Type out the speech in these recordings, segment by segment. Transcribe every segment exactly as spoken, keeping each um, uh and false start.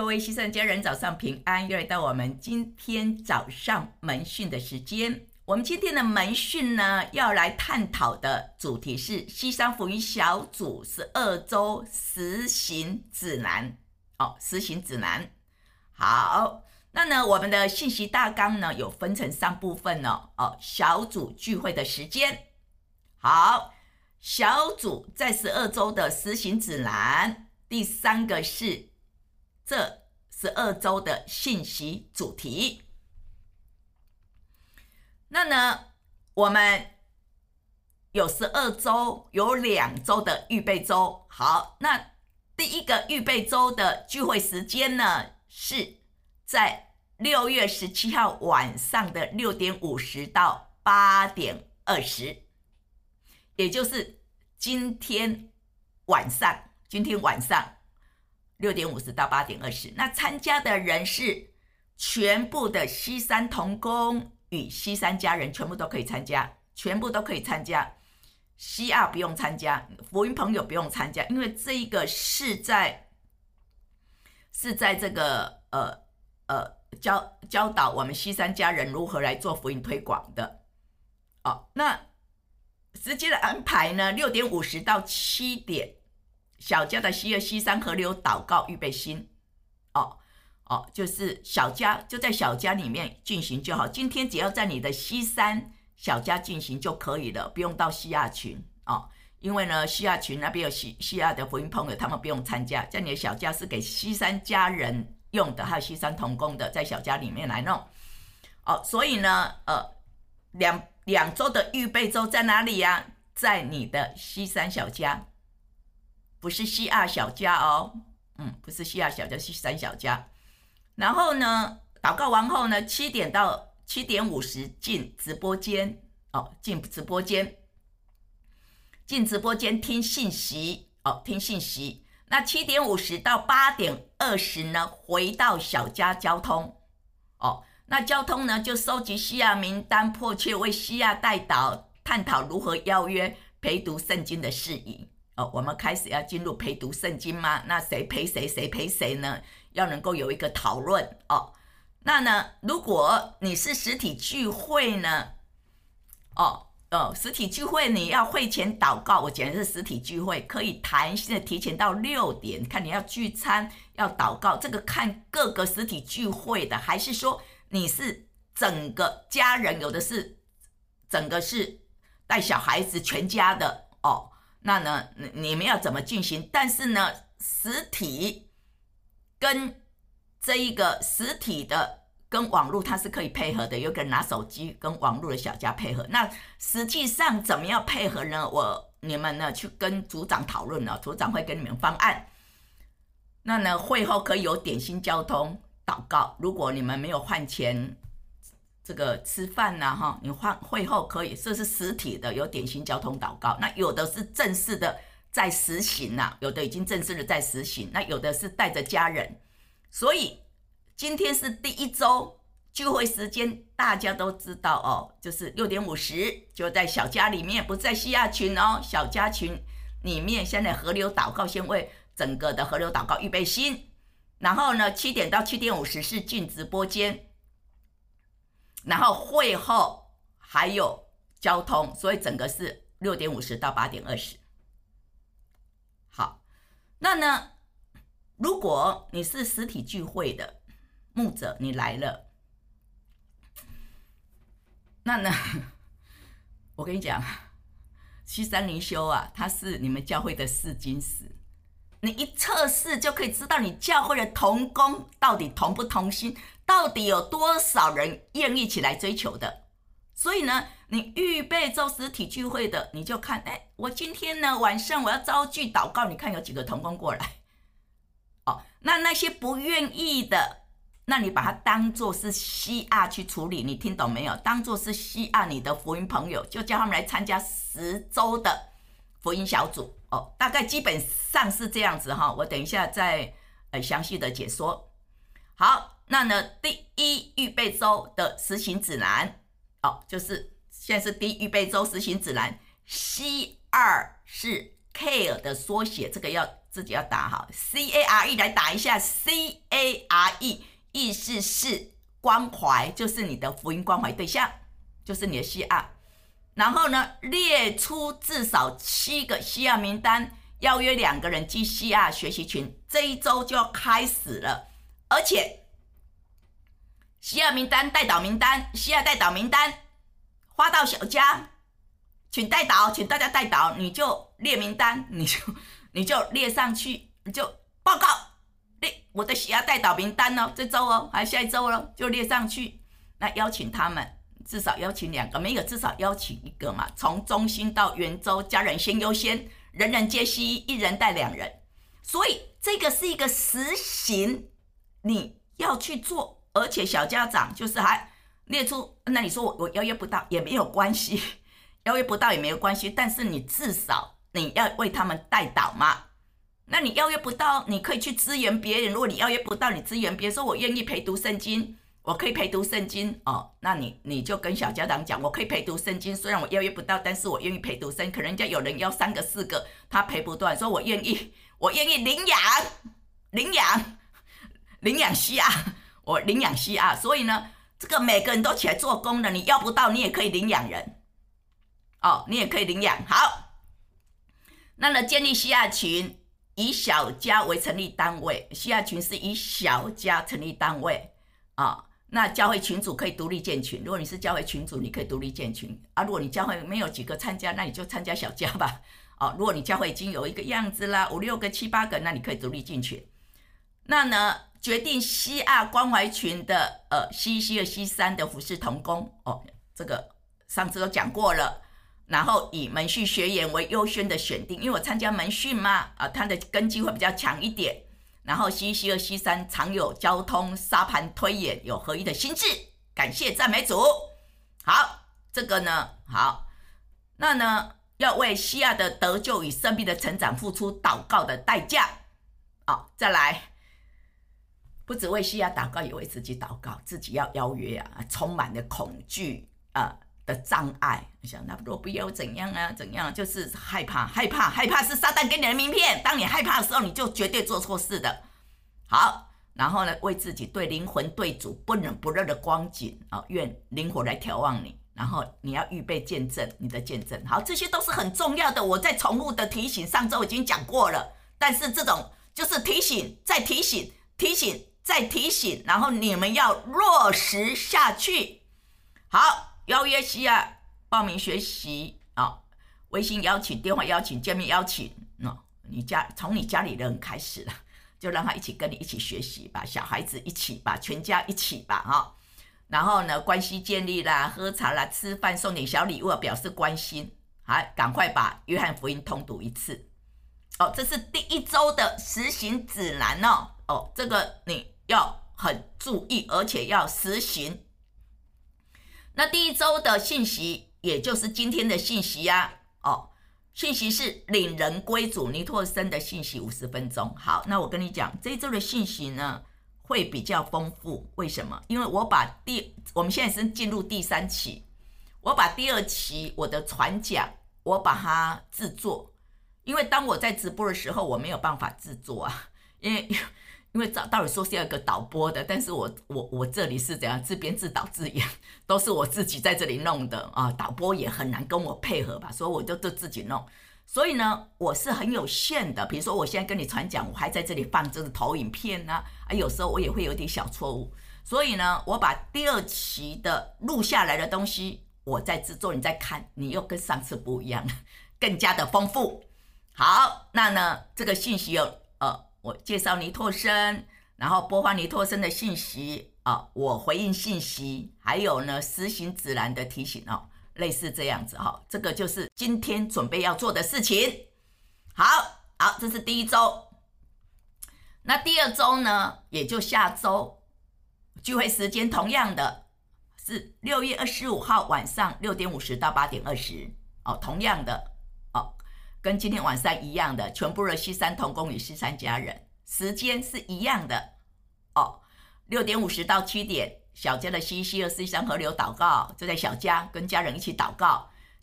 位西山家人早上平安，又来到我们今天早上门训的时间。我们今天的门训呢，要来探讨的主题是西山福音小组十二周实行指南。哦，实行指南。好，那呢，我们的信息大纲呢，有分成三部分哦。哦，小组聚会的时间。好，小组在十二周的实行指南。第三个是这十二周的信息主题。那呢，我们有十二周，有两周的预备周。好，那第一个预备周的聚会时间呢，是在六月十七号晚上的六点五十到八点二十，也就是今天晚上。今天晚上六点五十到八点二十，那参加的人是全部的西山同工与西山家人，全部都可以参加，全部都可以参加。西亚不用参加，福音朋友不用参加，因为这一个是在是在这个呃呃教教导我们西山家人如何来做福音推广的。哦，那时间的安排呢？六点五十到七点。小家的西二西山河流祷告预备心，哦哦，就是小家就在小家里面进行就好。今天只要在你的西山小家进行就可以了，不用到西亚群哦。因为呢，西亚群那边有西西亚的福音朋友，他们不用参加。在你的小家是给西山家人用的，还有西山同工的，在小家里面来弄。哦，所以呢，呃，两两周的预备周在哪里呀、啊？在你的西山小家。不是西亚小家哦，嗯，不是西亚小家，是西山小家。然后呢，祷告完后呢，七点到七点五十进直播间哦，进直播间，进直播间听信息哦，听信息。那七点五十到八点二十呢，回到小家交通哦。那交通呢，就收集西亚名单，迫切为西亚代祷，探讨如何邀约陪读圣经的事宜。哦，我们开始要进入陪读圣经吗？那谁陪谁，谁陪谁呢？要能够有一个讨论哦。那呢，如果你是实体聚会呢？哦哦，实体聚会你要会前祷告，我讲的是实体聚会，可以弹性的提前到六点，看你要聚餐要祷告，这个看各个实体聚会的，还是说你是整个家人，有的是整个是带小孩子全家的哦。那呢，你们要怎么进行？但是呢，实体跟这一个实体的跟网络它是可以配合的，有个人拿手机跟网络的小家配合。那实际上怎么样配合呢？我你们呢去跟组长讨论了，组长会给你们方案。那呢，会后可以有点心交通祷告。如果你们没有换钱。这个吃饭呐、啊，哈，你换会后可以，这是实体的，有点心交通祷告。那有的是正式的在实行呐、啊，有的已经正式的在实行，那有的是带着家人。所以今天是第一周聚会时间，大家都知道哦，就是六点五十，就在小家里面，不在西亚群哦，小家群里面，现在河流祷告先为整个的河流祷告预备心，然后呢，七点到七点五十是进直播间。然后会后还有交通，所以整个是六点五十到八点二十。好，那呢，如果你是实体聚会的牧者，你来了，那呢，我跟你讲，西山灵修啊，它是你们教会的试金石，你一测试就可以知道你教会的同工到底同不同心。到底有多少人愿意起来追求的？所以呢，你预备做实体聚会的，你就看，哎，我今天呢晚上我要招聚祷告，你看有几个同工过来？哦，那那些不愿意的，那你把它当作是西亚去处理，你听懂没有？当作是西亚你的福音朋友，就叫他们来参加十周的福音小组哦，大概基本上是这样子哈。我等一下再呃详细的解说。好。那呢，第一预备周的实行指南，哦，就是现在是第一预备周实行指南 ，C 二是 care 的缩写，这个要自己要打好 C A R E 来打一下 C A R E， 意思是关怀，就是你的福音关怀对象，就是你的西亚。然后呢，列出至少七个西亚名单，邀约两个人进西亚学习群，这一周就要开始了。而且西亚名单、代祷名单、西亚代祷名单发到小家，请代祷，请大家代祷，你就列名单，你就你就列上去，你就报告列我的西亚代祷名单哦，这周哦，还下一周哦，就列上去。那邀请他们。至少邀请两个，每个至少邀请一个嘛。从中心到圆州，家人先优先，人人皆悉，一人带两人。所以这个是一个实行你要去做，而且小家长就是还列出，那你说我我邀约不到也没有关系，邀约不到也没有关系，但是你至少你要为他们代祷嘛。那你邀约不到，你可以去支援别人。如果你邀约不到，你支援别人，说我愿意陪读圣经。我可以陪读圣经哦，那你你就跟小家长讲，我可以陪读圣经，虽然我邀约不到，但是我愿意陪读圣经。可能人家有人要三个四个，他陪不断，说我愿意，我愿意领养，领养，领养西亚，我领养西亚。所以呢，这个每个人都起来做工的，你要不到，你也可以领养人，哦，你也可以领养。好，那呢，建立西亚群，以小家为成立单位，西亚群是以小家成立单位啊。哦，那教会群组可以独立建群，如果你是教会群组，你可以独立建群啊。如果你教会没有几个参加，那你就参加小家吧。哦，如果你教会已经有一个样子啦，五六个、七八个，那你可以独立进群。那呢，决定西亚关怀群的呃西西二西三的服事同工哦，这个上次都讲过了。然后以门训学员为优先的选定，因为我参加门训嘛，啊，它的根基会比较强一点。然后西西二西三常有交通沙盘推演，有合一的心智，感谢赞美主。好，这个呢，好，那呢要为西亚的得救与生命的成长付出祷告的代价。哦，再来，不只为西亚祷告，也为自己祷告，自己要邀约啊，充满了恐惧啊的障碍。想那若不要怎样啊怎样，就是害怕害怕害怕是撒旦给你的名片，当你害怕的时候，你就绝对做错事的。好，然后呢，为自己对灵魂对主不冷不热的光景啊，愿灵火来调望你，然后你要预备见证你的见证。好，这些都是很重要的，我在重复的提醒，上周已经讲过了，但是这种就是提醒再提醒提醒再提醒，然后你们要落实下去。好，邀约西亚报名学习啊、哦，微信邀请、电话邀请、见面邀请，哦，你家从你家里人开始了，就让他一起跟你一起学习吧，小孩子一起吧，全家一起吧，哈、哦。然后呢，关系建立啦，喝茶啦，吃饭，送点小礼物表示关心，好，赶快把约翰福音通读一次。哦，这是第一周的实行指南哦，哦，这个你要很注意，而且要实行。那第一周的信息，也就是今天的信息呀、啊，哦，信息是领人归主尼托生的信息五十分钟。好，那我跟你讲，这一周的信息呢会比较丰富，为什么？因为我把第，我们现在是进入第三期，我把第二期我的传讲，我把它制作，因为当我在直播的时候，我没有办法制作啊，因为。因为到底说是要一个导播的，但是我我我这里是怎样自编自导自演，都是我自己在这里弄的啊，导播也很难跟我配合吧，所以我就就自己弄。所以呢，我是很有限的。比如说我现在跟你传讲，我还在这里放这个投影片啊，啊，有时候我也会有点小错误。所以呢，我把第二期的录下来的东西，我在制作，你再看，你又跟上次不一样，更加的丰富。好，那呢，这个信息有呃。我介绍尼托生，然后播放尼托生的信息啊，我回应信息，还有呢实行指南的提醒哦，类似这样子哈、哦，这个就是今天准备要做的事情。好，好，这是第一周。那第二周呢，也就下周聚会时间同样的是六月二十五号晚上六点五十到八点二十哦，同样的哦。跟今天晚上一样的，全部的西山同工与西山家人，时间是一样的哦。六点五十到七点，小家的西西二西山河流祷告，就在小家跟家人一起祷告。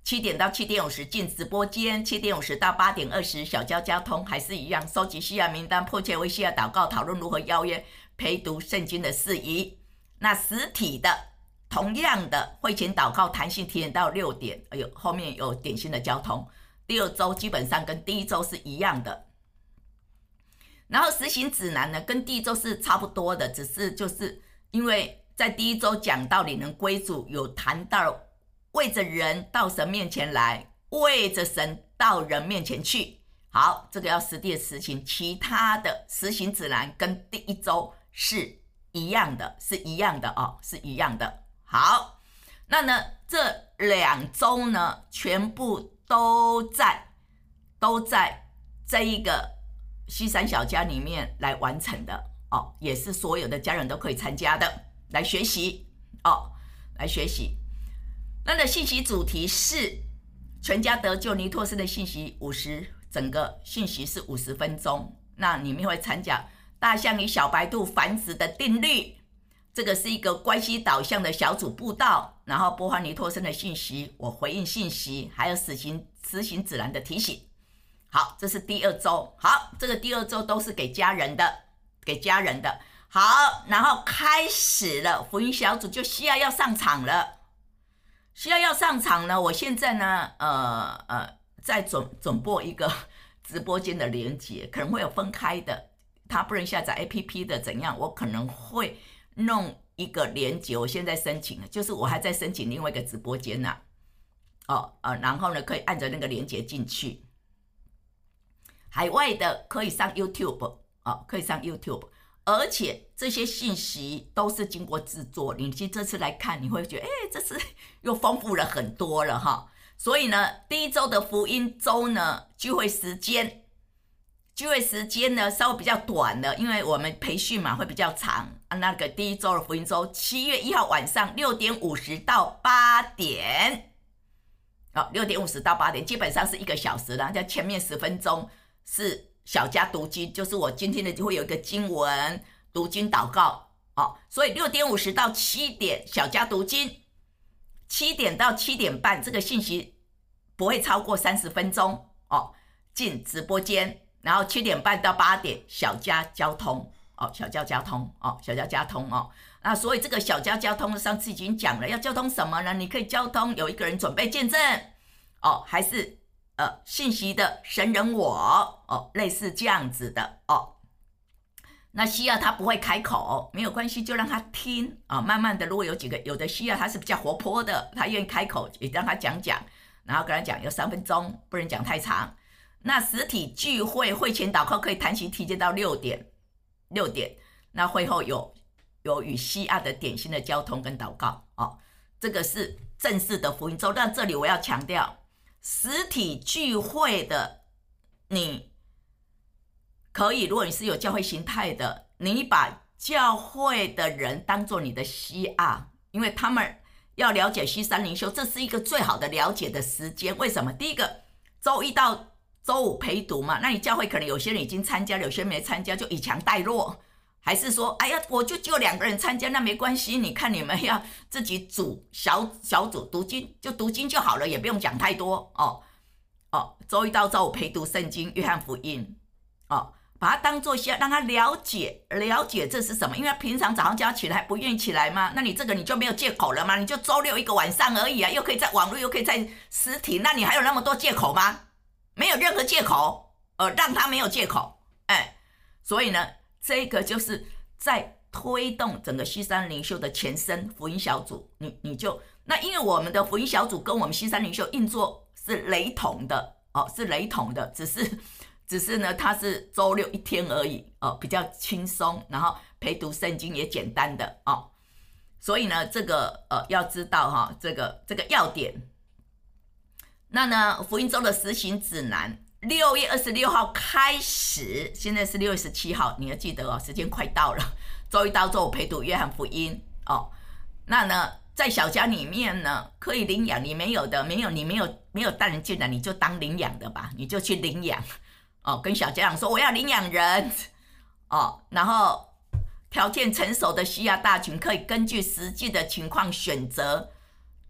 七点到七点五十进直播间，七点五十到八点二十小交交通还是一样，收集西亚名单，迫切为西亚祷告，讨论如何邀约陪读圣经的事宜。那实体的同样的会前祷告弹性提前到六点，哎呦，后面有点心的交通。第二周基本上跟第一周是一样的，然后实行指南呢跟第一周是差不多的，只是就是因为在第一周讲到领人归主，有谈到为着人到神面前来，为着神到人面前去。好，这个要实地的实行，其他的实行指南跟第一周是一样的，是一样的哦，是一样的。好，那呢这两周呢全部都在都在这一个西山小家里面来完成的哦，也是所有的家人都可以参加的，来学习哦，来学习。那的信息主题是全家得救尼托斯的信息五十，整个信息是五十分钟。那里面会参讲大象与小白兔繁殖的定律，这个是一个关系导向的小组布道，然后播放尼托斯的信息，我回应信息，还有实行实行指南的提醒。好，这是第二周。好，这个第二周都是给家人的，给家人的。好，然后开始了，福音小组就需要要上场了。需要要上场呢，我现在呢，呃呃，在准准播一个直播间的连结，可能会有分开的，他不能下载 A P P 的怎样，我可能会弄一个连结，我现在申请了，就是我还在申请另外一个直播间呐、啊，哦呃，然后呢可以按着那个连结进去。海外的可以上 YouTube 哦，可以上 YouTube。而且这些信息都是经过制作，你去这次来看，你会觉得，哎，这次又丰富了很多了哈。所以呢，第一周的福音周呢，聚会时间，聚会时间呢稍微比较短了，因为我们培训嘛会比较长啊。那个第一周的福音周，七月一号晚上六点五十到八点，哦，六点五十到八点，基本上是一个小时了，在前面十分钟是小家读经，就是我今天的就会有一个经文读经祷告哦，所以六点五十到七点小家读经，七点到七点半这个信息不会超过三十分钟哦，进直播间，然后七点半到八点小家交通哦，小家交通哦，小家交通哦，那所以这个小家交通上次已经讲了，要交通什么呢？你可以交通有一个人准备见证哦，还是呃，信息的神人我哦，类似这样子的哦。那西亚他不会开口，没有关系，就让他听啊、哦。慢慢的，如果有几个有的西亚他是比较活泼的，他愿意开口，也让他讲讲，然后跟他讲有三分钟，不能讲太长。那实体聚会会前祷告可以弹性提前到六点，六点。那会后有有与西亚的典型的交通跟祷告哦，这个是正式的福音周。但这里我要强调。实体聚会的，你可以，如果你是有教会形态的，你把教会的人当作你的 C R， 因为他们要了解西山灵修，这是一个最好的了解的时间。为什么？第一个，周一到周五陪读嘛，那你教会可能有些人已经参加，有些人没参加，就以强带弱。还是说，哎呀，我就只有两个人参加，那没关系。你看你们要自己组小小组读经，就读经就好了，也不用讲太多哦哦。周一到周五陪读圣经、约翰福音哦，把它当作先让他了解了解这是什么。因为他平常早上叫他起来不愿意起来嘛，那你这个你就没有借口了吗？你就周六一个晚上而已啊，又可以在网络，又可以在实体，那你还有那么多借口吗？没有任何借口，呃，让他没有借口，哎，所以呢。这个就是在推动整个西山灵修的前身福音小组，你你就那因为我们的福音小组跟我们西山灵修运作是雷同的哦，是雷同的，只是只是呢它是周六一天而已哦，比较轻松，然后陪读圣经也简单的哦，所以呢这个呃要知道哈、哦、这个这个要点。那呢福音周的实行指南。六月二十六号开始，现在是六月十七号，你要记得哦，时间快到了。周一到周五陪读约翰福音哦。那呢，在小家里面呢，可以领养，你没有的，没有你没有没有带人进来，你就当领养的吧，你就去领养哦。跟小家长说我要领养人哦，然后条件成熟的西亚大群可以根据实际的情况选择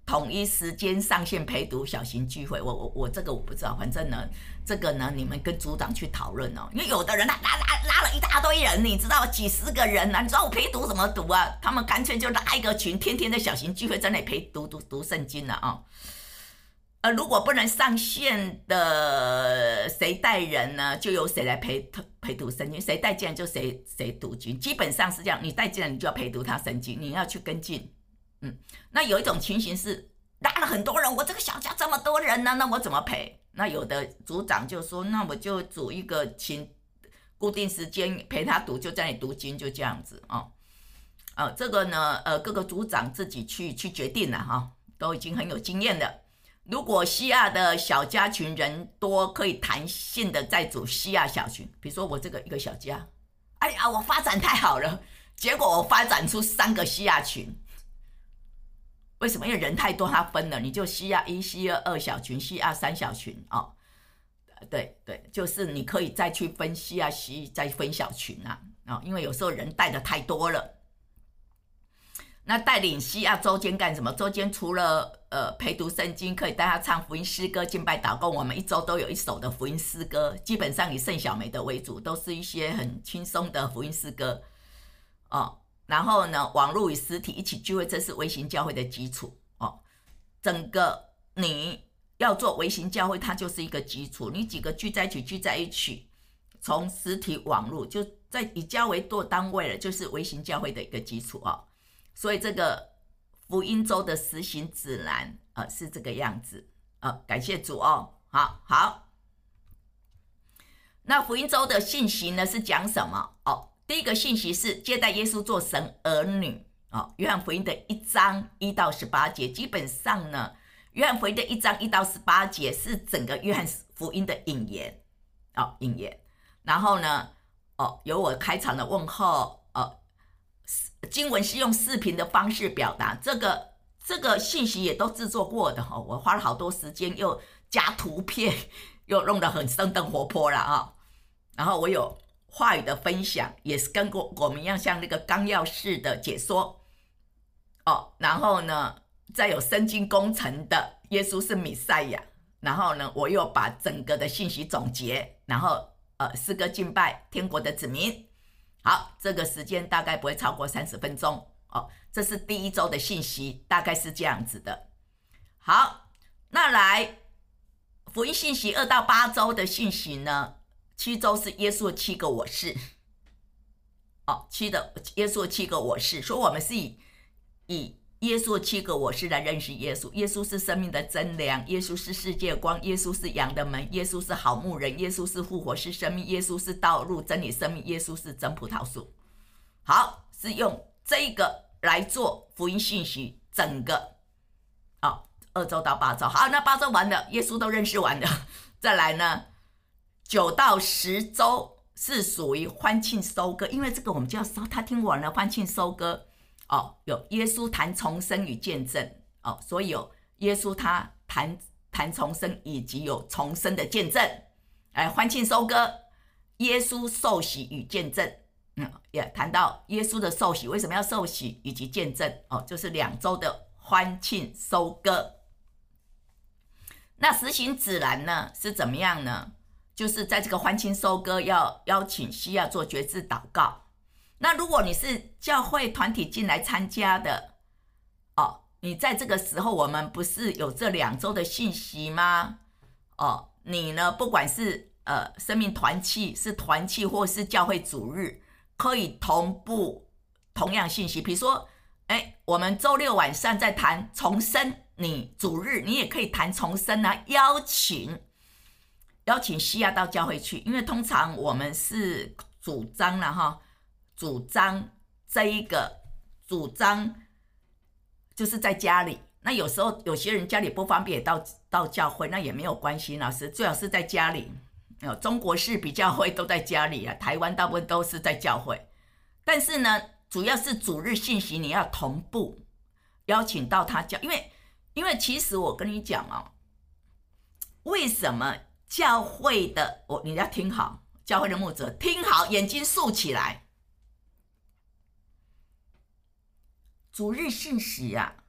统一时间上线陪读小型聚会，我我我这个我不知道，反正呢，这个呢，你们跟组长去讨论哦，因为有的人拉拉拉拉了一大堆人，你知道几十个人啊，你知道我陪读怎么读啊？他们干脆就拉一个群，天天在小型聚会在那里陪读读读圣经了啊、哦。呃，如果不能上线的，谁带人呢？就由谁来陪陪读圣经，谁带进来就谁谁读经，基本上是这样。你带进来，你就要陪读他圣经，你要去跟进。嗯，那有一种情形是拉了很多人，我这个小家这么多人呢，那我怎么陪？那有的组长就说，那我就组一个请固定时间陪他读，就在那里读经，就这样子哦。呃，这个呢，呃，各个组长自己去去决定了哈、哦，都已经很有经验了。如果西亚的小家群人多，可以弹性的再组西亚小群，比如说我这个一个小家，哎呀，我发展太好了，结果我发展出三个西亚群。为什么？因为人太多，它分了，你就西亚一、西亚二小群，西亚三小群哦。对对，就是你可以再去分西亚西，再分小群啊哦，因为有时候人带的太多了。那带领西亚周间干什么？周间除了呃陪读圣经，可以带他唱福音诗歌、敬拜祷告。我们一周都有一首的福音诗歌，基本上以盛小梅的为主，都是一些很轻松的福音诗歌哦。然后呢，网络与实体一起聚会，这是微型教会的基础哦。整个你要做微型教会，它就是一个基础。你几个聚在一起，聚在一起，从实体网络就在以教为做单位了，就是微型教会的一个基础哦。所以这个福音周的实行指南，呃，是这个样子。呃，感谢主哦。好好，那福音周的信息呢是讲什么哦？第一个信息是接待耶稣做神儿女哦，约翰福音的一章一到十八节，基本上呢，约翰福音的一章一到十八节是整个约翰福音的引言哦，引言。然后呢，哦，有我开场的问候，哦，经文是用视频的方式表达，这个这个信息也都制作过的哦，我花了好多时间，又加图片，又弄得很生动活泼了啊、哦。然后我有话语的分享，也是跟我我们一样，像那个纲要式的解说哦。然后呢，再有圣经工程的耶稣是弥赛亚。然后呢，我又把整个的信息总结，然后呃，诗歌敬拜天国的子民。好，这个时间大概不会超过三十分钟哦。这是第一周的信息，大概是这样子的。好，那来福音信息二到八周的信息呢？七周是耶稣的七个我是，哦，七的耶稣的七个我是，所以我们是以以耶稣的七个我是来认识耶稣。耶稣是生命的真粮，耶稣是世界光，耶稣是羊的门，耶稣是好牧人，耶稣是复活是生命，耶稣是道路真理生命，耶稣是真葡萄树。好，是用这个来做福音信息，整个哦，二周到八周。好，那八周完了，耶稣都认识完了，再来呢？九到十周是属于欢庆收割，因为这个我们就要说他听完了欢庆收割哦，有耶稣谈重生与见证哦，所以有耶稣他谈谈重生以及有重生的见证，来欢庆收割，耶稣受洗与见证，嗯，也谈到耶稣的受洗为什么要受洗以及见证哦，就是两周的欢庆收割。那实行指南呢是怎么样呢？就是在这个欢庆收割要邀请西亚做决志祷告。那如果你是教会团体进来参加的哦，你在这个时候我们不是有这两周的信息吗？哦，你呢不管是呃生命团契是团契或是教会主日，可以同步同样信息。比如说哎，我们周六晚上在谈重生，你主日你也可以谈重生啊，邀请邀请西亚到教会去，因为通常我们是主张了哈，主张这一个主张就是在家里。那有时候有些人家里不方便到到教会，那也没有关系，老师最好是在家里。中国式比教会都在家里啊，台湾大部分都是在教会。但是呢，主要是主日信息你要同步邀请到他教，因为因为其实我跟你讲哦，为什么？教会的我，你要听好，教会的牧者听好，眼睛竖起来。主日信息啊，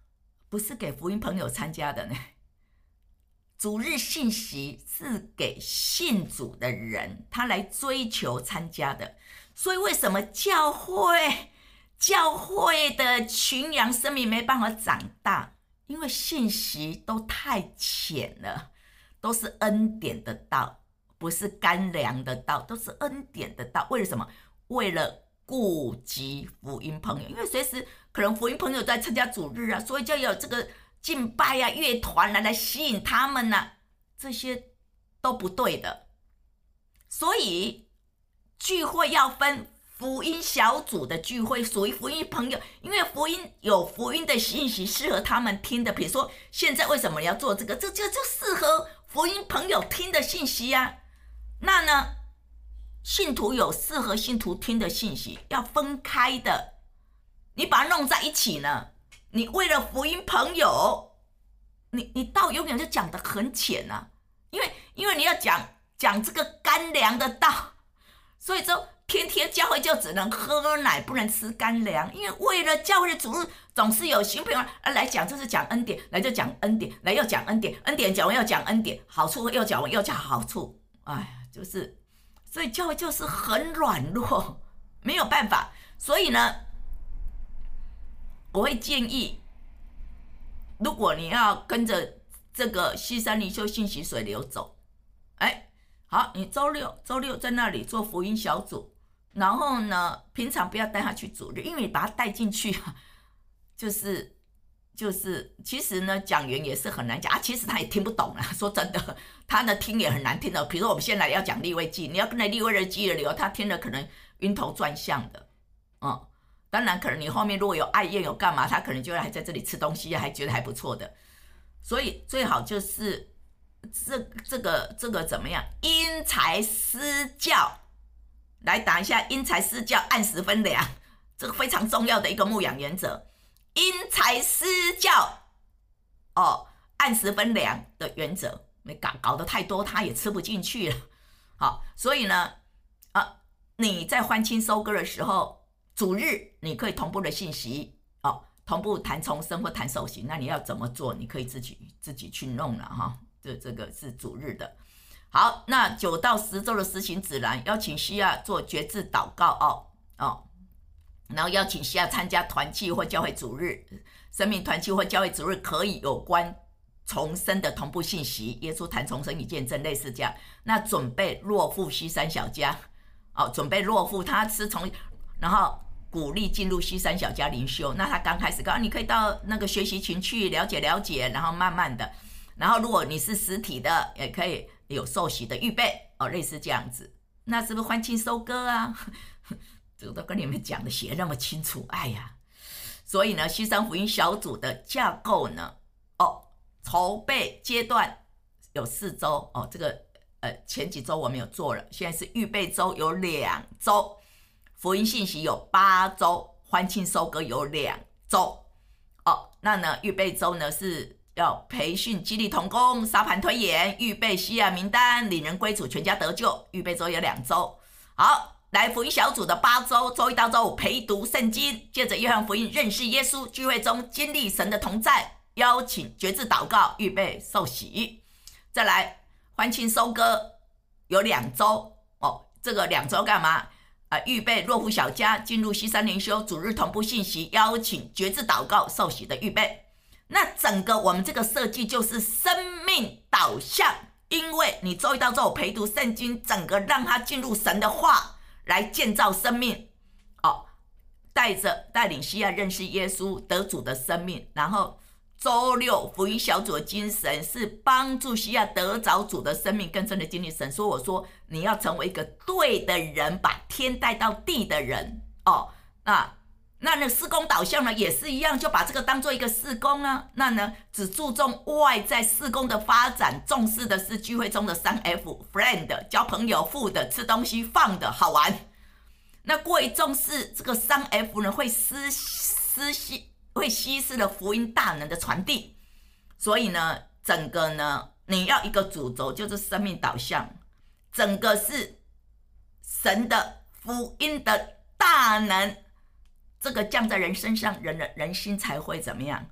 不是给福音朋友参加的呢。主日信息是给信主的人，他来追求参加的。所以为什么教会教会的群羊生命没办法长大？因为信息都太浅了，都是恩典的道，不是干粮的道，都是恩典的道。为了什么？为了顾及福音朋友，因为随时可能福音朋友在参加主日啊，所以就有这个敬拜啊、乐团啊来吸引他们啊，这些都不对的。所以聚会要分福音小组的聚会，属于福音朋友，因为福音有福音的信息适合他们听的。比如说现在为什么你要做这个，这就就适合福音朋友听的信息啊。那呢，信徒有适合信徒听的信息，要分开的。你把它弄在一起呢，你为了福音朋友，你你道永远就讲得很浅啊，因为因为你要讲讲这个干粮的道，所以说天天教会就只能喝奶，不能吃干粮。因为为了教会的主日，总是有新朋友来讲，就是讲恩典，来就讲恩典，来又讲恩典，恩典讲完又讲恩典，好处又讲完又讲好处，哎，就是，所以教会就是很软弱，没有办法。所以呢，我会建议，如果你要跟着这个西山灵修信息水流走，哎，好，你周六周六在那里做福音小组，然后呢，平常不要带他去主日，因为你把他带进去，就是就是，其实呢，讲员也是很难讲啊，其实他也听不懂啦。说真的，他呢听也很难听的。比如说我们现在要讲利未记，你要跟着利未的记的流，他听了可能晕头转向的，嗯。当然，可能你后面如果有爱宴有干嘛，他可能就还在这里吃东西，还觉得还不错的。所以最好就是这这个这个怎么样？因材施教，来打一下因材施教，按时分粮，这个非常重要的一个牧养原则。因材施教，哦，按时分粮的原则，没搞搞得太多，他也吃不进去了。好，所以呢，啊，你在欢庆收割的时候。主日你可以同步的信息哦，同步谈重生或谈受洗，那你要怎么做？你可以自己自己去弄了哈。这这个是主日的。好，那九到十周的施行指南，邀请西亚做决志祷告哦哦，然后邀请西亚参加团契或教会主日，生命团契或教会主日可以有关重生的同步信息，耶稣谈重生与见证，类似这样。那准备落户西山小家哦，准备落户他是从然后。鼓励进入西山小家灵修，那他刚开始告你可以到那个学习群去了解了解，然后慢慢的，然后如果你是实体的，也可以有受洗的预备哦，类似这样子。那是不是欢庆收割啊？这个都跟你们讲的写那么清楚，哎呀，所以呢，西山福音小组的架构呢，哦，筹备阶段有四周哦，这个呃前几周我们有做了，现在是预备周有两周。福音信息有八周，欢庆收割有两周哦。那呢，预备周呢是要培训激励同工、沙盘推演、预备西亚名单、领人归主、全家得救。预备周有两周。好，来福音小组的八周，周一到周五陪读圣经，借着约翰福音认识耶稣，聚会中经历神的同在，邀请决志祷告，预备受洗。再来欢庆收割有两周哦，这个两周干嘛？啊，预备落户小家，进入西山灵修主日同步信息，邀请决志祷告受洗的预备。那整个我们这个设计就是生命导向，因为你周一到周五陪读圣经，整个让他进入神的话来建造生命哦，带着带领西亚认识耶稣得主的生命，然后周六福音小组的精神是帮助西亚得着主的生命，更深的经历神。所以我说你要成为一个对的人，把天带到地的人哦。那那那事工导向呢也是一样，就把这个当做一个事工啊。那呢只注重外在事工的发展，重视的是聚会中的三 F friend 交朋友、富的吃东西、放的好玩。那过于重视这个三 F 呢，会失失去。会稀释了福音大能的传递，所以呢，整个呢，你要一个主轴就是生命导向，整个是神的福音的大能，这个降在人身上，人的人心才会怎么样？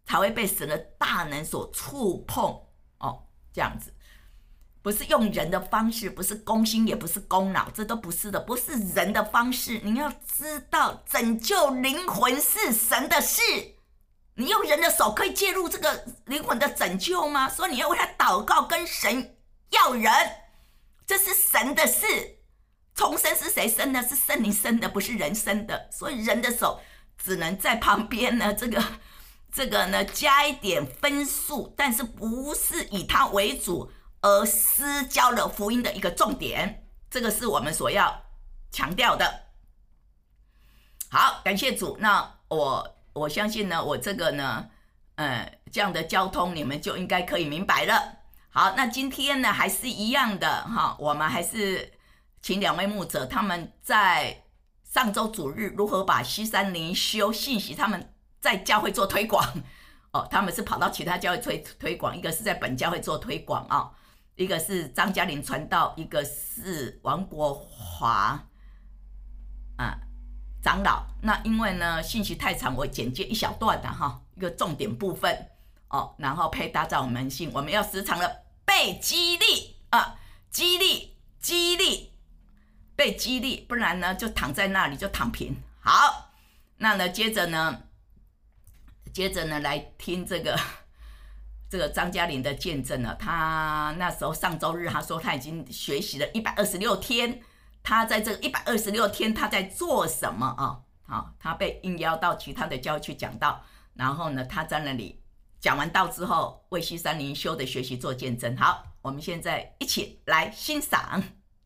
才会被神的大能所触碰哦，这样子。不是用人的方式，不是攻心，也不是攻脑，这都不是的，不是人的方式。你要知道，拯救灵魂是神的事，你用人的手可以介入这个灵魂的拯救吗？所以你要为他祷告，跟神要人，这是神的事。重生是谁生的？是圣灵生的，不是人生的。所以人的手只能在旁边呢，这个这个呢加一点分数，但是不是以他为主。而失焦了福音的一个重点，这个是我们所要强调的。好，感谢主。那我我相信呢，我这个呢，呃，这样的交通你们就应该可以明白了。好，那今天呢还是一样的哈，我们还是请两位牧者他们在上周主日如何把西山灵修信息，他们在教会做推广哦，他们是跑到其他教会推推广，一个是在本教会做推广啊。哦，一个是张嘉玲传道，一个是王国华啊长老。那因为呢信息太长，我简介一小段的哈，一个重点部分哦，然后配搭在我们信，我们要时常的被激励啊，激励激励，被激励，不然呢就躺在那里就躺平。好，那呢接着呢，接着呢来听这个。这个张嘉玲的见证呢，他那时候上周日他说他已经学习了一百二十六天，他在这个一百二十六天他在做什么啊？好，他被应邀到其他的教会去讲道，然后呢他在那里讲完道之后，为西山灵修的学习做见证。好，我们现在一起来欣赏。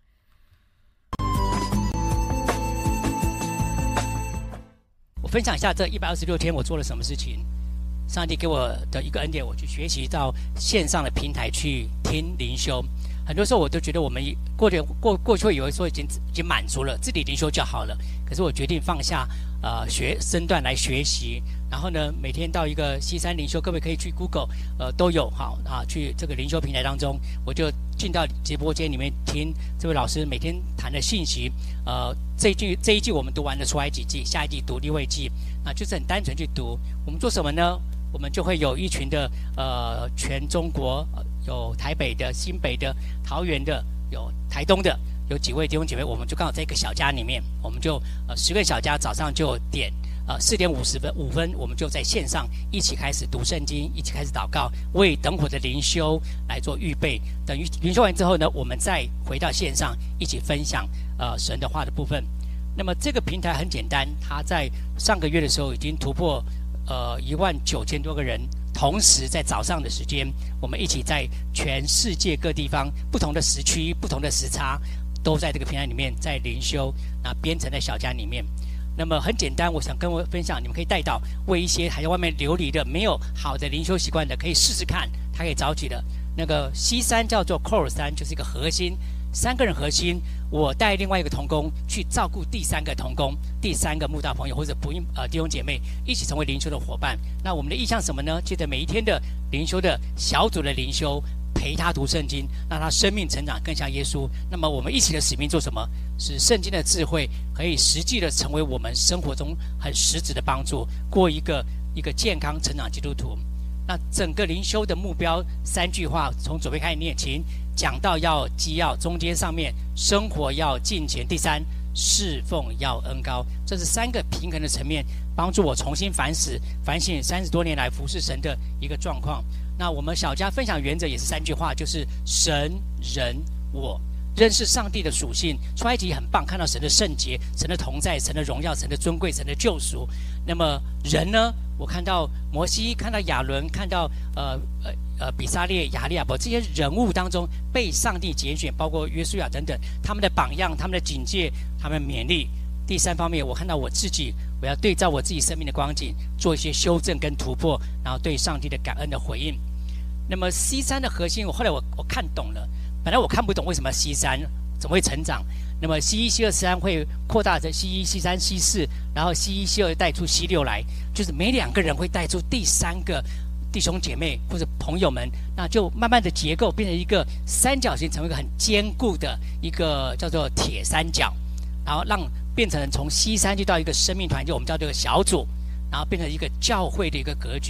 我分享一下这一百二十六天我做了什么事情。上帝给我的一个恩典，我去学习到线上的平台去听灵修。很多时候我都觉得我们过去过过去会以为说已经已经满足了，自己灵修就好了。可是我决定放下呃学身段来学习，然后呢每天到一个西山灵修，各位可以去 Google 呃都有好啊，去这个灵修平台当中，我就进到直播间里面听这位老师每天谈的信息。呃，这一季这一季我们读完了出埃及记，下一季读利未记，那就是很单纯去读。我们做什么呢？我们就会有一群的呃，全中国、呃、有台北的、新北的、桃园的，有台东的，有几位弟兄姐妹，我们就刚好在一个小家里面，我们就呃十个小家早上就点呃四点五十分五分，我们就在线上一起开始读圣经，一起开始祷告，为等会的灵修来做预备。等于灵修完之后呢，我们再回到线上一起分享呃神的话的部分。那么这个平台很简单，它在上个月的时候已经突破。呃，一万九千多个人，同时在早上的时间，我们一起在全世界各地方、不同的时区、不同的时差，都在这个平台里面在灵修，那编程在小家里面。那么很简单，我想跟我分享，你们可以带到为一些还在外面流离的、没有好的灵修习惯的，可以试试看，它可以早起的。那个 C 三叫做 Core 三，就是一个核心。三个人核心，我带另外一个同工去照顾第三个同工，第三个慕道朋友或者福音呃弟兄姐妹，一起成为灵修的伙伴。那我们的意向什么呢？记得每一天的灵修的小组的灵修，陪他读圣经，让他生命成长更像耶稣。那么我们一起的使命做什么？使圣经的智慧可以实际的成为我们生活中很实质的帮助，过一个一个健康成长基督徒。那整个灵修的目标三句话，从左边开始念，请讲道要基要，中间上面生活要敬虔，第三侍奉要恩高，这是三个平衡的层面，帮助我重新反思反省三十多年来服侍神的一个状况。那我们小家分享原则也是三句话，就是神人我。认识上帝的属性，出埃及很棒，看到神的圣洁、神的同在、神的荣耀、神的尊贵、神的救赎。那么人呢？我看到摩西，看到亚伦，看到呃呃呃比撒列、亚利亚伯这些人物当中被上帝拣选，包括约书亚等等，他们的榜样、他们的警戒、他们的勉励。第三方面，我看到我自己，我要对照我自己生命的光景，做一些修正跟突破，然后对上帝的感恩的回应。那么 C 三的核心，我后来我我看懂了。本来我看不懂为什么 C 三怎么会成长，那么 C 一、C 二、C 三会扩大成 C 一、C 三、C 四，然后 C 一、C 二带出 C 六来，就是每两个人会带出第三个弟兄姐妹或者朋友们，那就慢慢的结构变成一个三角形，成为一个很坚固的一个叫做铁三角，然后让变成从 C 三就到一个生命团，就我们叫这个小组，然后变成一个教会的一个格局。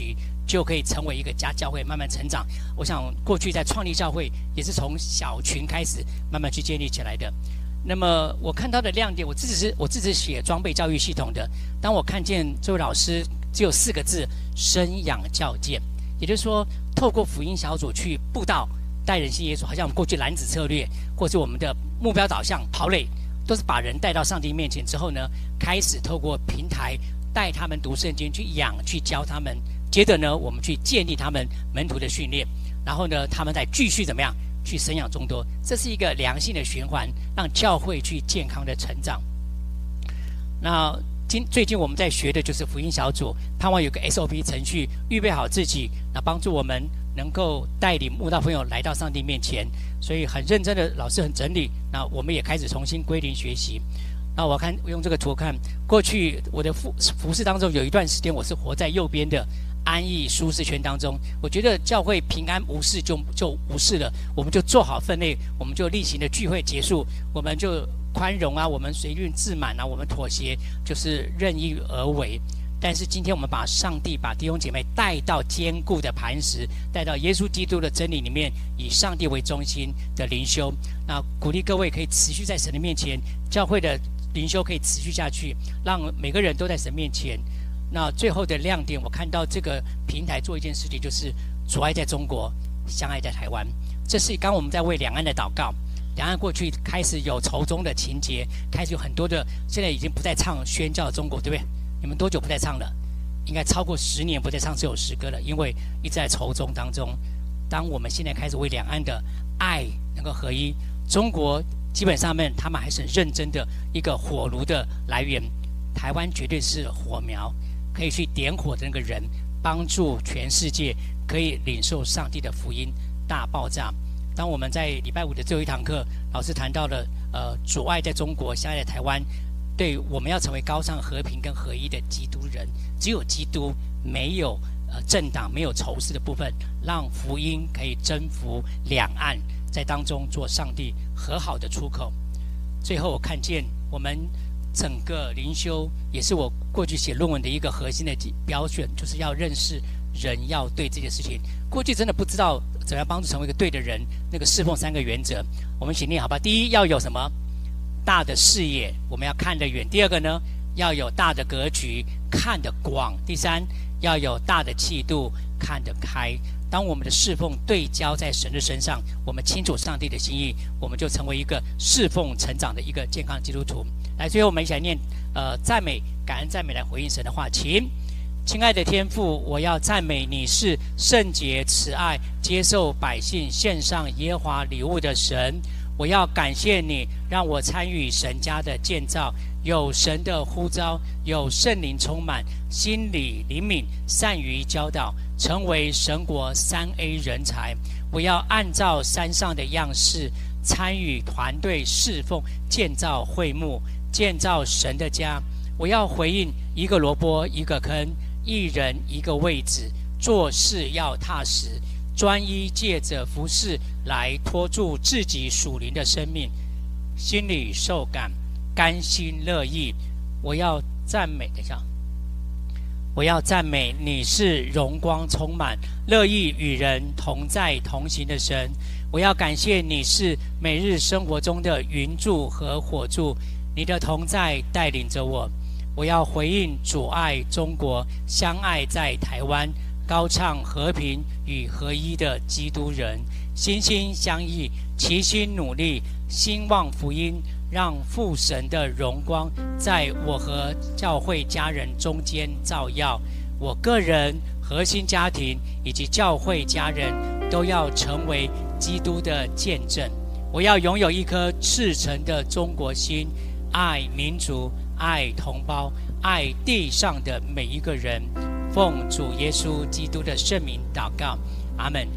就可以成为一个家教会，慢慢成长。我想过去在创立教会也是从小群开始慢慢去建立起来的。那么我看到的亮点，我自己是我自己写装备教育系统的，当我看见这位老师只有四个字：生养教诫，也就是说透过福音小组去布道带人信耶稣，好像我们过去篮子策略或者我们的目标导向跑垒，都是把人带到上帝面前之后呢，开始透过平台带他们读圣经，去养去教他们，接着呢我们去建立他们门徒的训练，然后呢他们再继续怎么样去生养众多，这是一个良性的循环，让教会去健康的成长。那今最近我们在学的就是福音小组，盼望有个 S O P 程序，预备好自己，那帮助我们能够带领慕道朋友来到上帝面前。所以很认真的老师很整理，那我们也开始重新归零学习。那我看我用这个图看，过去我的服服事当中有一段时间我是活在右边的安逸舒适圈当中，我觉得教会平安无事就就无事了，我们就做好分内，我们就例行的聚会结束，我们就宽容啊，我们随运自满啊，我们妥协，就是任意而为。但是今天我们把上帝把弟兄姐妹带到坚固的磐石，带到耶稣基督的真理里面，以上帝为中心的灵修，那鼓励各位可以持续在神的面前，教会的灵修可以持续下去，让每个人都在神面前。那最后的亮点，我看到这个平台做一件事情，就是主爱在中国，相爱在台湾。这是刚我们在为两岸的祷告，两岸过去开始有仇中的情节，开始有很多的，现在已经不再唱宣教中国，对不对？你们多久不再唱了？应该超过十年不再唱这首诗歌了，因为一直在仇中当中。当我们现在开始为两岸的爱能够合一，中国基本上面他们还是很认真的一个火炉的来源，台湾绝对是火苗，可以去点火的那个人，帮助全世界可以领受上帝的福音大爆炸。当我们在礼拜五的最后一堂课，老师谈到了呃主爱在中国，相爱在台湾，对我们要成为高尚和平跟合一的基督人，只有基督，没有呃政党，没有仇视的部分，让福音可以征服两岸，在当中做上帝和好的出口。最后我看见我们整个灵修，也是我过去写论文的一个核心的标准，就是要认识人要对这件事情。过去真的不知道怎样帮助成为一个对的人，那个侍奉三个原则，我们一起念好吧。第一，要有什么？大的视野，我们要看得远。第二个呢，要有大的格局，看得广。第三，要有大的气度，看得开。当我们的侍奉对焦在神的身上，我们清楚上帝的心意，我们就成为一个侍奉成长的一个健康基督徒。来，最后我们一起来念呃赞美、感恩赞美来回应神的话，请。亲爱的天父，我要赞美你是圣洁慈爱，接受百姓献上耶和华礼物的神。我要感谢你，让我参与神家的建造，有神的呼召，有圣灵充满，心里灵敏，善于教导，成为神国三 A 人才。我要按照山上的样式，参与团队侍奉，建造会幕，建造神的家。我要回应一个萝卜一个坑，一人一个位置，做事要踏实，专一借着服事来托住自己属灵的生命，心里受感，甘心乐意。我要赞美，等一下，我要赞美你是荣光充满，乐意与人同在同行的神。我要感谢你是每日生活中的云柱和火柱，你的同在带领着我。我要回应主爱中国，相爱在台湾，高唱和平与合一的基督人，心心相印，齐心努力，兴旺福音，让父神的荣光在我和教会家人中间照耀。我个人、核心家庭以及教会家人都要成为基督的见证。我要拥有一颗赤诚的中国心，爱民族，爱同胞，爱地上的每一个人。奉主耶稣基督的圣名祷告，阿们。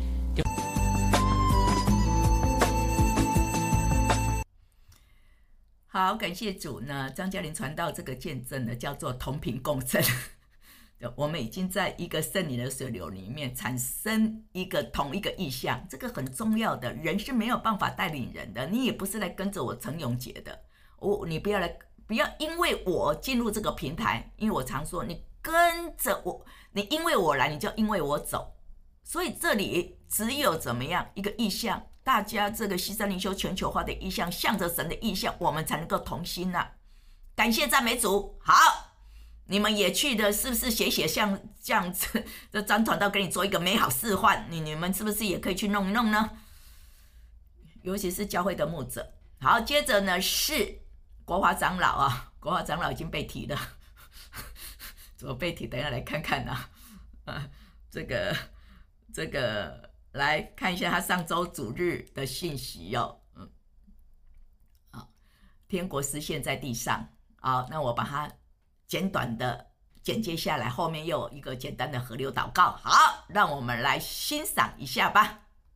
好，感谢主呢，张嘉玲传道这个见证呢，叫做同频共振。我们已经在一个圣灵的水流里面产生一个同一个意向，这个很重要的。人是没有办法带领人的，你也不是来跟着我陈永杰的，我你不要来，不要因为我进入这个平台，因为我常说，你跟着我，你因为我来，你就因为我走。所以这里只有怎么样一个意向，大家这个西山灵修全球化的意向，向着神的意向，我们才能够同心啊！感谢赞美主。好，你们也去的是不是写写像这样子的张传道给你做一个美好示范？你你们是不是也可以去弄一弄呢？尤其是教会的牧者。好，接着呢是国华长老啊，国华长老已经被提了，怎么被提？等一下来看看啊，啊这个这个来看一下他上周主日的信息哦，嗯，好，天国实现在地上。好，那我把它简短的简介下来，后面又有一个简单的河流祷告。好，让我们来欣赏一下吧。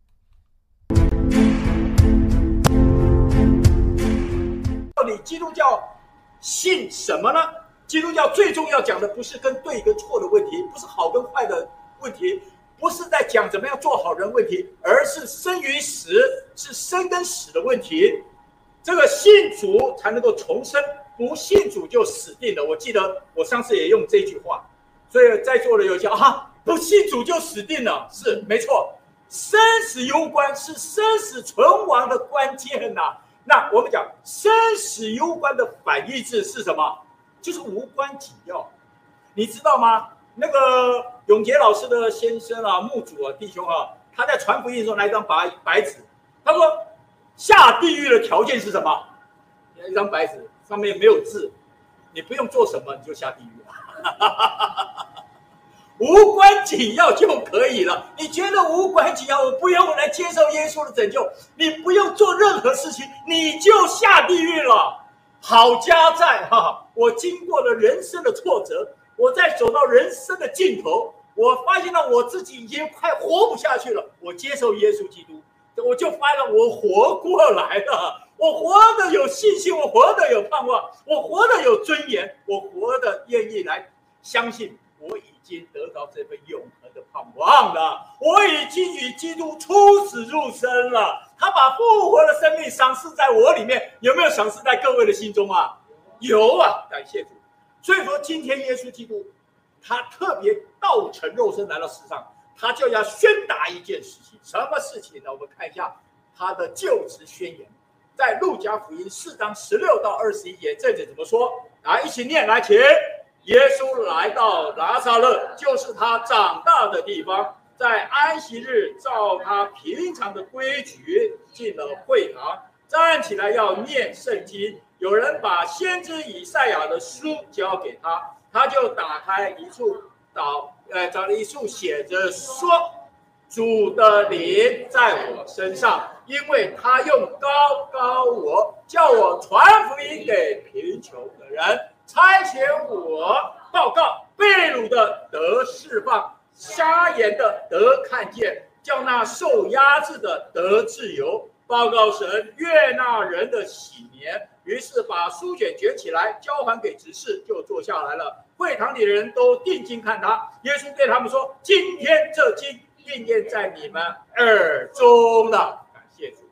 到底基督教信什么呢？基督教最重要讲的不是跟对跟错的问题，不是好跟坏的问题，不是在讲怎么样做好人问题，而是生与死，是生跟死的问题。这个信主才能够重生，不信主就死定了。我记得我上次也用这句话，所以在座的有些啊，不信主就死定了，是没错。生死攸关是生死存亡的关键呐、啊。那我们讲生死攸关的反义字是什么？就是无关紧要。你知道吗？那个永杰老师的先生啊，牧主啊，弟兄啊，他在传福音的时候拿一张白白纸，他说下地狱的条件是什么？一张白纸上面没有字，你不用做什么你就下地狱了。无关紧要就可以了。你觉得无关紧要，我不用来接受耶稣的拯救，你不用做任何事情，你就下地狱了。好家在哈，我经过了人生的挫折，我在走到人生的尽头，我发现了我自己已经快活不下去了。我接受耶稣基督，我就发现我活过来了。我活得有信心，我活得有盼望，我活得有尊严，我活得愿意来相信。我已经得到这份永恒的盼望了，我已经与基督出死入生了。他把复活的生命赏赐在我里面，有没有赏赐在各位的心中啊？有啊，感谢主。所以说，今天耶稣基督他特别道成肉身来到世上，他就要宣达一件事情。什么事情呢？我们看一下他的就职宣言，在路加福音四章十六到二十一节，这里怎么说？来，一起念，来，请。耶稣来到拿撒勒，就是他长大的地方，在安息日照他平常的规矩进了会堂，站起来要念圣经。有人把先知以赛亚的书交给他，他就打开一处导呃找了一处写着说，主的灵在我身上，因为他用膏膏我，叫我传福音给贫穷的人，差遣我报告被掳的得释放，瞎眼的得看见，叫那受压制的得自由，报告神悦纳人的喜年。于是把书卷卷起来，交还给执事，就坐下来了。会堂里的人都定睛看他。耶稣对他们说：“今天这经应验在你们耳中了。”感谢主。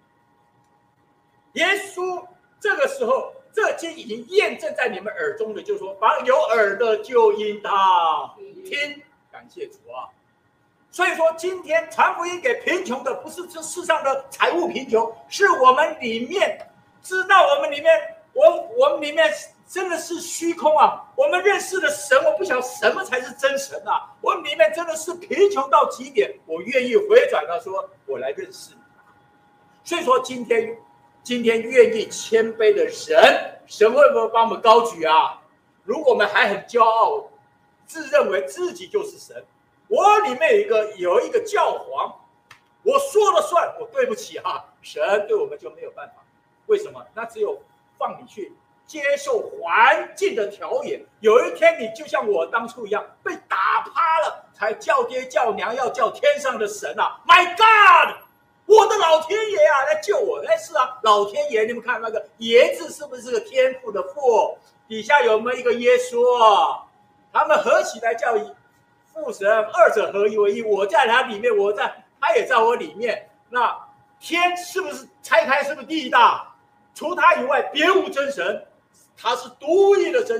耶稣这个时候，这经已经验证在你们耳中的，就是说，凡有耳的就应当听。感谢主啊！所以说，今天传福音给贫穷的，不是这世上的财务贫穷，是我们里面知道，我们里面，我我们里面真的是虚空啊！我们认识的神，我不晓得什么才是真神啊！我们里面真的是贫穷到极点，我愿意回转到说，我来认识你。所以说，今天。今天愿意谦卑的神，神会不会把我们高举啊？如果我们还很骄傲，自认为自己就是神，我里面有一个有一个教皇，我说了算，我对不起啊，神对我们就没有办法。为什么？那只有放你去接受环境的调演，有一天你就像我当初一样被打趴了，才叫爹叫娘要叫天上的神啊 ！My God！我的老天爷啊，来救我！哎，是啊，老天爷，你们看那个爷字是不是个天父的父？底下有没有一个耶稣啊？他们合起来叫父神，二者合一为一。我在他里面，我在，他也在我里面。那天是不是拆开？是不是地大？除他以外，别无真神。他是独一的真神，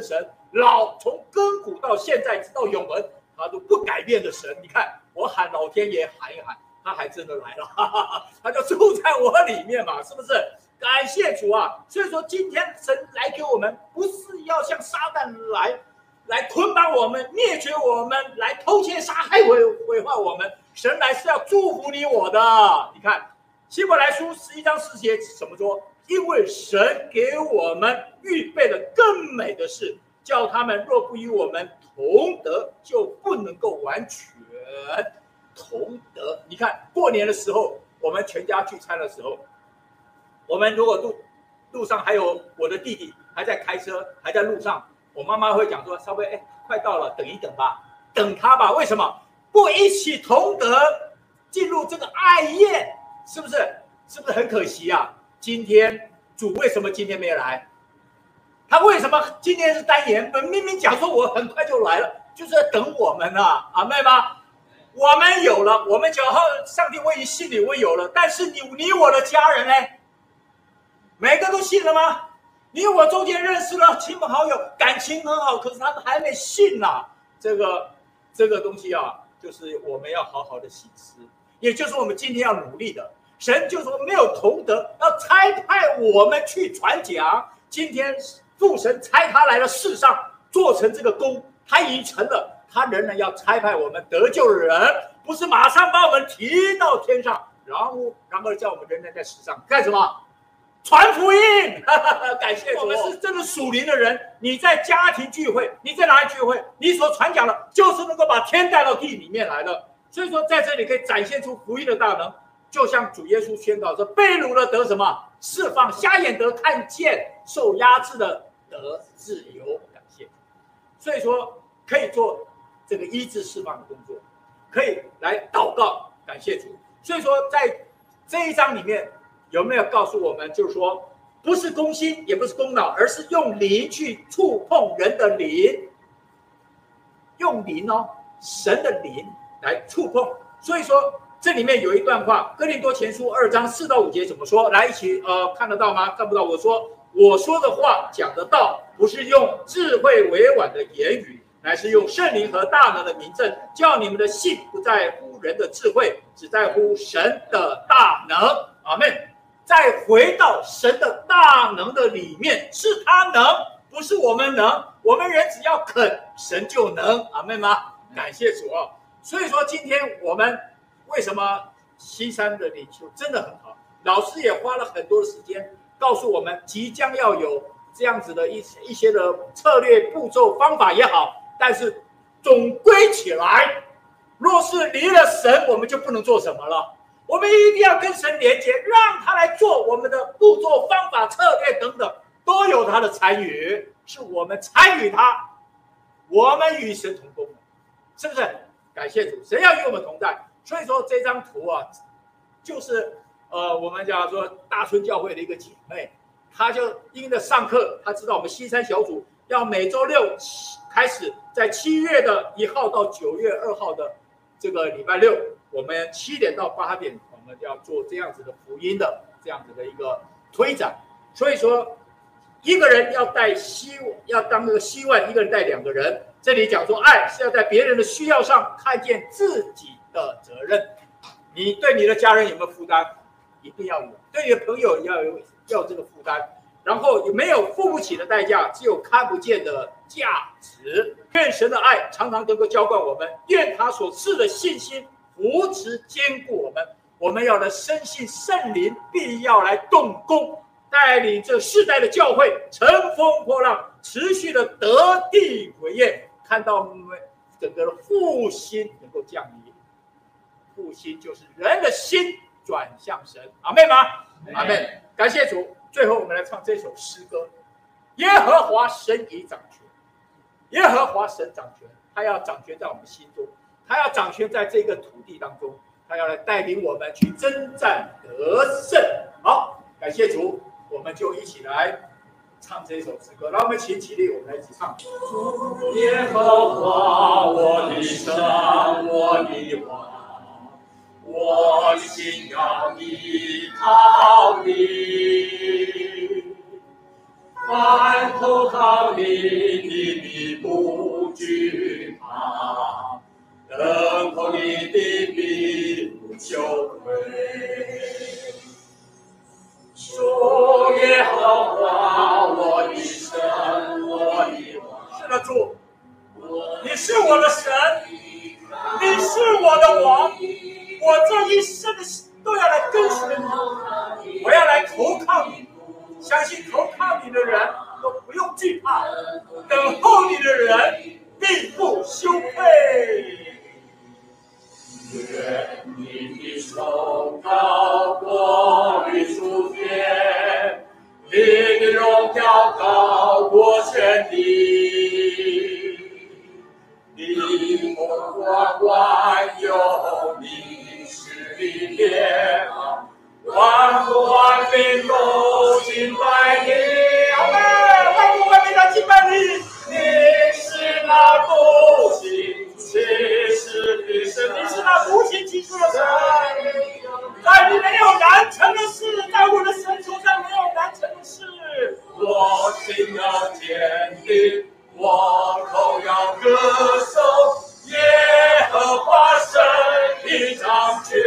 老从亘古到现在直到永恒，他都不改变的神。你看，我喊老天爷喊一喊，他还真的来了，哈哈哈，他就住在我里面嘛，是不是？感谢主啊！所以说，今天神来给我们，不是要像撒旦来来捆绑我们、灭绝我们、来偷窃、杀害、毁毁坏我们。神来是要祝福你我的。你看，希伯来书十一章十节怎么说？因为神给我们预备了更美的事，叫他们若不与我们同得，就不能够完全同得。你看，过年的时候，我们全家聚餐的时候，我们如果路路上还有我的弟弟还在开车，还在路上，我妈妈会讲说：“稍微哎，快到了，等一等吧，等他吧。”为什么不一起同得进入这个爱宴？是不是？是不是很可惜啊？今天主为什么今天没有来？他为什么今天是单言？明明讲说我很快就来了，就是在等我们啊，阿妹吗？我们有了，我们讲后上帝为你信你我有了，但是你你我的家人呢？每个都信了吗？你我中间认识了亲朋好友，感情很好，可是他们还没信呐、啊。这个这个东西啊，就是我们要好好的省思，也就是我们今天要努力的。神就说没有同德，要差派我们去传讲。今天父神差他来到世上，做成这个功，他已经成了，他仍然要差派我们得救的人，不是马上把我们提到天上，然后然后叫我们仍然在世上干什么？传福音。感谢主，我们是真的属灵的人。你在家庭聚会，你在哪里聚会，你所传讲的就是能够把天带到地里面来的。所以说在这里可以展现出福音的大能，就像主耶稣宣告说：被掳的得什么？释放；瞎眼得看见；受压制的得自由。感谢。所以说可以做这个医治释放的工作，可以来祷告。感谢主。所以说在这一章里面有没有告诉我们，就是说不是攻心也不是攻脑，而是用灵去触碰人的灵，用灵哦，神的灵来触碰。所以说这里面有一段话，哥林多前书二章四到五节怎么说？来一起呃看得到吗？看不到。我说我说的话讲得到，不是用智慧委婉的言语，乃是用圣灵和大能的明证，叫你们的信不在乎人的智慧，只在乎神的大能。阿们。再回到神的大能的里面，是他能，不是我们能。我们人只要肯，神就能。阿们吗？感谢主啊！所以说今天我们为什么西山的领袖真的很好，老师也花了很多的时间告诉我们，即将要有这样子的一些一些的策略、步骤、方法也好，但是总归起来，若是离了神，我们就不能做什么了。我们一定要跟神连接，让他来做我们的步骤、方法、策略等等，都有他的参与，是我们参与他，我们与神同工，是不是？感谢主，神要与我们同在。所以说这张图啊，就是呃，我们讲说大村教会的一个姐妹，她就因着上课，她知道我们西山小组要每周六开始，在七月的一号到九月二号的这个礼拜六，我们七点到八点，我们要做这样子的福音的这样子的一个推展。所以说，一个人要带希，要当那个希望，一个人带两个人。这里讲说，爱是要在别人的需要上看见自己的责任。你对你的家人有没有负担？一定要有。对你的朋友要有要有这个负担。然后有没有付不起的代价，只有看不见的价值。愿神的爱常常能够浇灌我们，愿他所赐的信心扶持坚固我们。我们要来深信圣灵必要来动工，带领这世代的教会乘风破浪，持续的得地为业，看到我们整个的复兴能够降临。复兴就是人的心转向神，阿们吗？阿们。感谢主。最后我们来唱这首诗歌，耶和华神已掌权，耶和华神掌权，他要掌权在我们心中，他要掌权在这个土地当中，他要来带领我们去征战得胜。好，感谢主，我们就一起来唱这首诗歌。让我们请起立，我们来一起唱。耶和华我的神，我的王，我心要依靠你， 凡投靠你的，你不惧怕，等候你的必不羞愧。主耶和华，我的神，我的王。是的，主，你是我的神，你是我的王，我这一生的都要来跟随你，我要来投靠你。相信投靠你的人都不用惧怕，等候你的人并不羞愧。愿你的手高过于诸天，你的荣耀高过全地，你目光万有，你是的天，万国万民都敬拜你，阿们！万国万民都敬拜你，你是那不行其事的神，你是那不行其事的神，在你没有难成的事，在我的神手上没有难成的事。我心要坚定，我口要歌颂，耶和华神的掌权。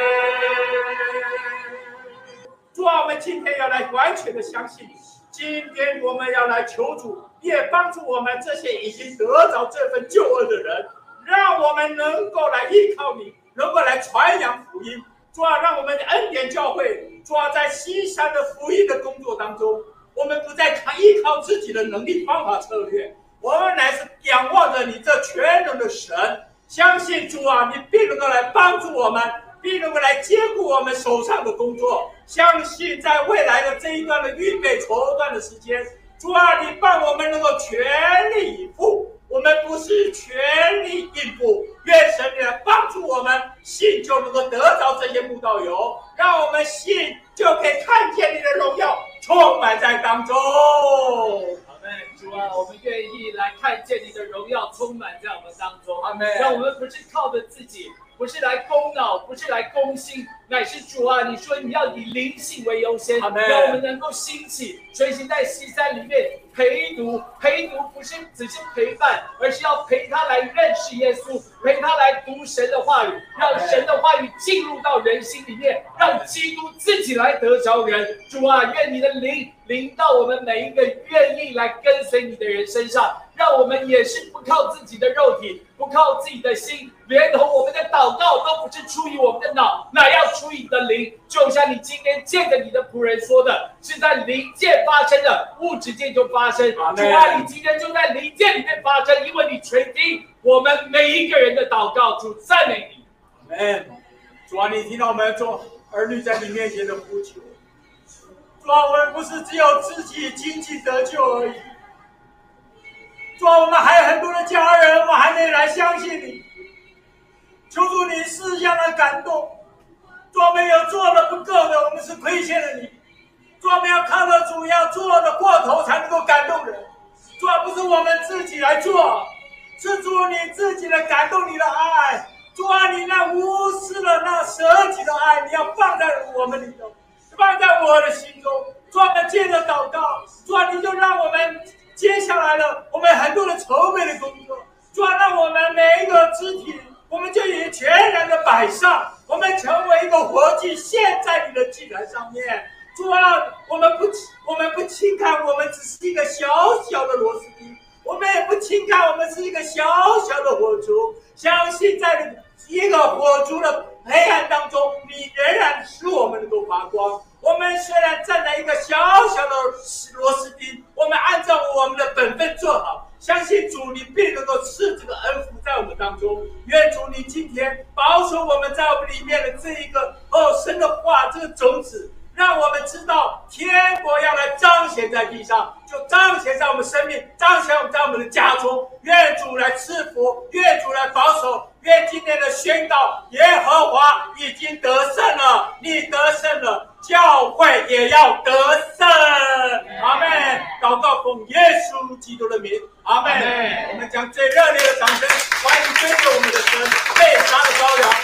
主啊，我们今天要来完全的相信，今天我们要来求主，也帮助我们这些已经得着这份救恩的人，让我们能够来依靠你，能够来传扬福音。主啊，让我们的恩典教会，主啊，在西山的福音的工作当中，我们不再依靠自己的能力方法策略，我们乃是仰望着你这全能的神，相信主啊，你必能够来帮助我们，必能够来兼顾我们手上的工作。相信在未来的这一段的预备筹段的时间，主啊，你帮我们能够全力以赴，我们不是全力应付，愿神你来帮助我们，信就能够得着这些慕道油，让我们信就可以看见你的荣耀充满在当中。 阿们，主啊，我们愿意来看见你的荣耀充满在我们当中。 阿们， 让我们不是靠着自己，不是来攻脑，不是来攻心，乃是主啊，你说你要以灵性为优先，让我们能够兴起，随行在西山里面陪读。陪读不是只是陪伴，而是要陪他来认识耶稣，陪他来读神的话语，让神的话语进入到人心里面，让基督自己来得着人。主啊，愿你的灵临到我们每一个愿意来跟随你的人身上，让我们也是不靠自己的肉体，不靠自己的心，连同我们的祷告都不是出于我们的脑，乃要出于你的灵。就像你今天借着你的仆人说的，是在灵界发生的，物质界就发生。主啊，你今天就在灵界里面发生，因为你垂听我们每一个人的祷告。主赞美你。 阿们。主啊，你听到我们做儿女在你面前的呼求。主啊，我们不是只有自己经济得救而已。主啊，我们还有很多的家人，我们还没来相信你。求主你思想的感动。主啊，我们有做的不够的，我们是亏欠了你。主啊，我们要靠着主，要做的过头才能够感动人。主啊，不是我们自己来做，是主你自己的感动，你的爱。主啊，你那无私的那舍己的爱，你要放在我们里头，放在我的心中。主啊，我们接着祷告。主啊，你就让我们接下来了我们很多的筹备的工作。主啊，让我们每一个肢体，我们就以全然的摆上，我们成为一个活祭，献在你的祭坛上面。主啊，我们不我们不轻看我们只是一个小小的螺丝钉，我们也不轻看我们是一个小小的火烛，相信在一个火烛的黑暗当中，你仍然使我们能够发光。我们虽然站在一个小小的螺丝钉，我们按照我们的本分做好，相信主你必能够赐这个恩福在我们当中。愿主你今天保守我们在我们里面的这一个哦神的话，这个种子，让我们知道天国要来彰显在地上，就彰显在我们生命，彰显在我们的家中。愿主来赐福，愿主来保守，愿今天的宣告，耶和华已经得胜了，你得胜了，教会也要得胜。阿们。祷告奉耶稣基督的名，阿们。我们将最热烈的掌声欢迎追着我们的神被杀的羔羊。